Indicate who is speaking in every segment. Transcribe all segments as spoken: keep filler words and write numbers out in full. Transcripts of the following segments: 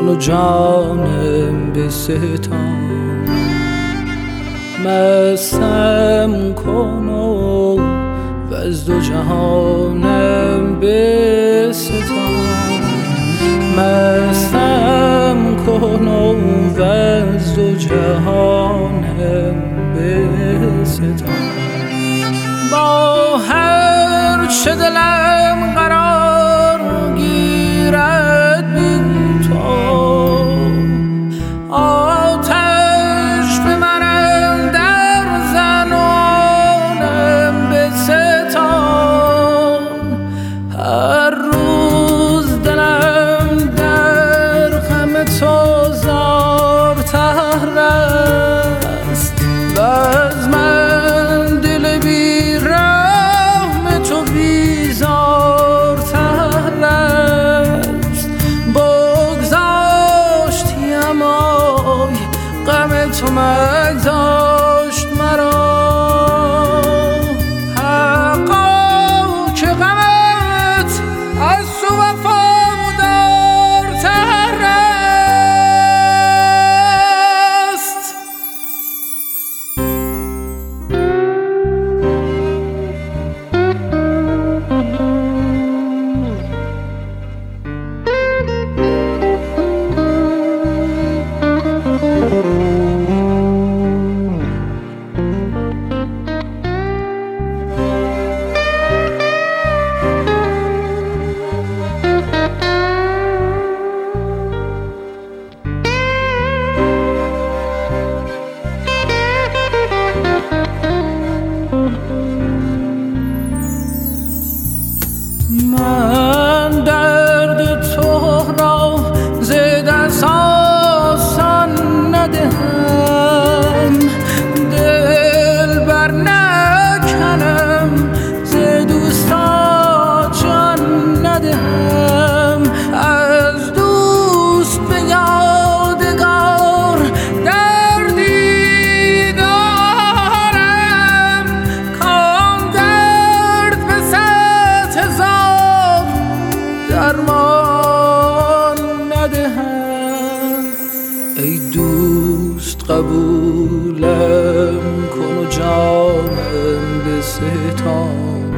Speaker 1: کن و جانم بستان، مستم کن و از دو جهانم بستان، مستم کن و از دو جهانم بستان. با هر چه دلم قرار گیرد بی تو، آتش به منم در زن و آنم بستان. هر روز دلم در غم تو زارتر است و از من دل بی رحم تو بیزارتر است. بگذاشتیم آی غم تو مگذاشت مرا، حقا که غمت از تو وفادارتر است. من درد تو را ز دست آسان ندهم، دل بر نکنم ز دوستا جان ندهم. از دوست به یادگار دردی دارم، کام درد به صد هزار درمان ندهم. ای دوست قبولم کن و جانم بستان،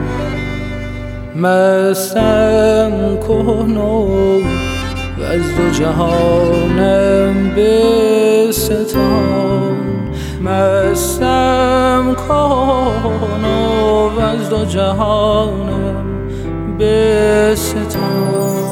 Speaker 1: مستم کن و از دو جهانم بستان، مستم کن و از دو جهانم بستان.